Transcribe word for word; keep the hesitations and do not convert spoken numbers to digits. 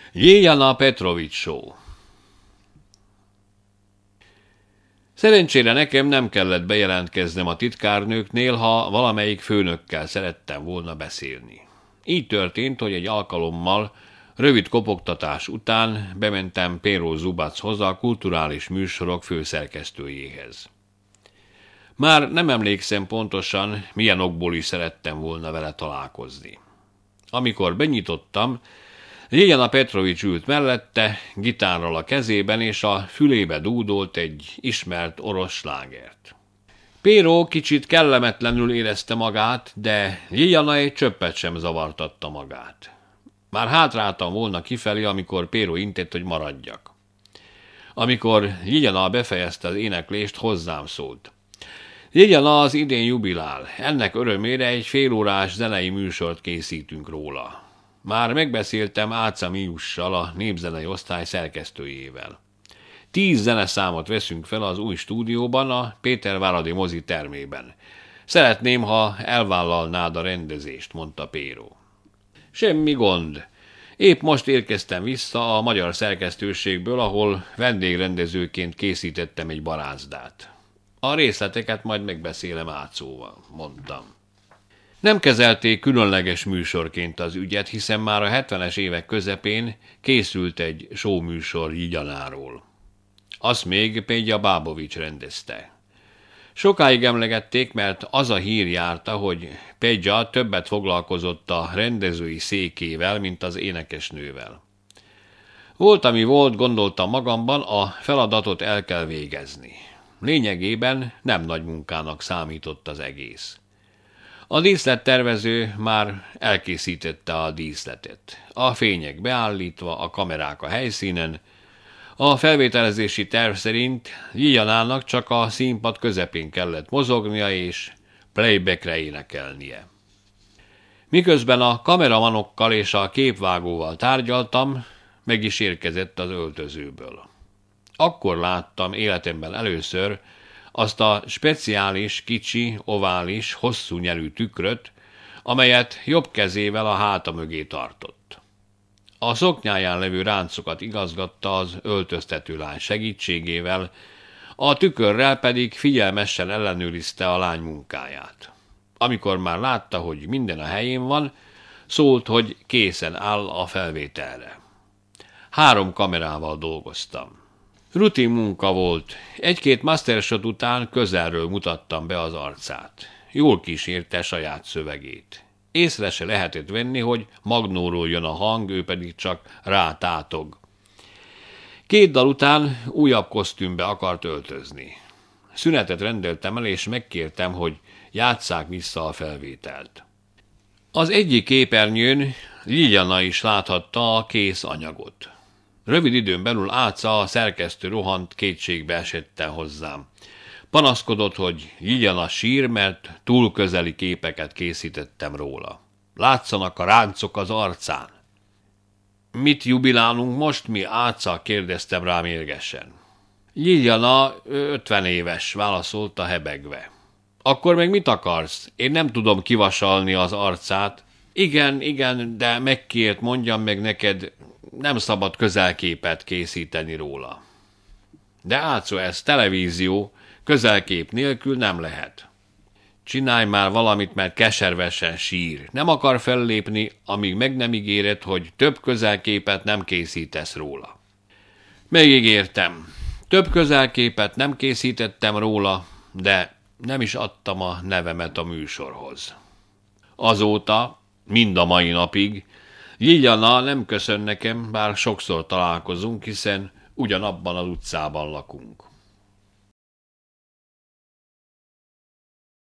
Ljiljana Petrovics Show. Szerencsére nekem nem kellett bejelentkeznem a titkárnőknél, ha valamelyik főnökkel szerettem volna beszélni. Így történt, hogy egy alkalommal, rövid kopogtatás után bementem Pero Zubachoz, a kulturális műsorok főszerkesztőjéhez. Már nem emlékszem pontosan, milyen okból is szerettem volna vele találkozni. Amikor benyitottam, Ljiljana Petrovics ült mellette, gitárral a kezében, és a fülébe dúdolt egy ismert orosz slágert. Pero kicsit kellemetlenül érezte magát, de Ljiljana egy csöppet sem zavartatta magát. Már hátráltam volna kifelé, amikor Pero intett, hogy maradjak. Amikor Ljiljana befejezte az éneklést, hozzám szólt. Ljiljana az idén jubilál, ennek örömére egy félórás zenei műsort készítünk róla. Már megbeszéltem Áca Miussal, a népzenei osztály szerkesztőjével. Tíz zeneszámot veszünk fel az új stúdióban, a Péterváradi mozi termében. Szeretném, ha elvállalnád a rendezést, mondta Pero. Semmi gond. Épp most érkeztem vissza a magyar szerkesztőségből, ahol vendégrendezőként készítettem egy barázdát. A részleteket majd megbeszélem Ácóval, mondtam. Nem kezelték különleges műsorként az ügyet, hiszen már a hetvenes évek közepén készült egy showműsor Ljiljanáról. Azt még Pétya Bábovics rendezte. Sokáig emlegették, mert az a hír járta, hogy Pétya többet foglalkozott a rendezői székével, mint az énekesnővel. Volt, ami volt, gondoltam magamban, a feladatot el kell végezni. Lényegében nem nagy munkának számított az egész. A díszlettervező már elkészítette a díszletet. A fények beállítva, a kamerák a helyszínen. A felvételezési terv szerint Ljiljanának csak a színpad közepén kellett mozognia és playbackre énekelnie. Miközben a kameramanokkal és a képvágóval tárgyaltam, meg is érkezett az öltözőből. Akkor láttam életemben először azt a speciális, kicsi, ovális, hosszú nyelű tükröt, amelyet jobb kezével a háta mögé tartott. A szoknyáján levő ráncokat igazgatta az öltöztetőlány segítségével, a tükörrel pedig figyelmesen ellenőrizte a lány munkáját. Amikor már látta, hogy minden a helyén van, szólt, hogy készen áll a felvételre. Három kamerával dolgoztam. Rutin munka volt. Egy-két mastershot után közelről mutattam be az arcát. Jól kísérte saját szövegét. Észre se lehetett venni, hogy magnóról jön a hang, ő pedig csak rátátog. Két dal után újabb kosztümbe akart öltözni. Szünetet rendeltem el, és megkértem, hogy játsszák vissza a felvételt. Az egyik képernyőn Ljiljana is láthatta a kész anyagot. Rövid időn belül Áca, a szerkesztő rohant kétségbe esetten hozzám. Panaszkodott, hogy Ljiljana sír, mert túl közeli képeket készítettem róla. Látszanak a ráncok az arcán. Mit jubilálunk most mi, Áca? Kérdeztem rá mérgesen. Ljiljana ötven éves, válaszolta hebegve. Akkor meg mit akarsz? Én nem tudom kivasalni az arcát. Igen, igen, de megkért, mondjam meg neked, nem szabad közelképet készíteni róla. De Ácó, ez televízió, közelkép nélkül nem lehet. Csinálj már valamit, mert keservesen sír. Nem akar fellépni, amíg meg nem ígéred, hogy több közelképet nem készítesz róla. Megígértem. Több közelképet nem készítettem róla, de nem is adtam a nevemet a műsorhoz. Azóta, mind a mai napig, Ljiljana nem köszön nekem, bár sokszor találkozunk, hiszen ugyanabban az utcában lakunk.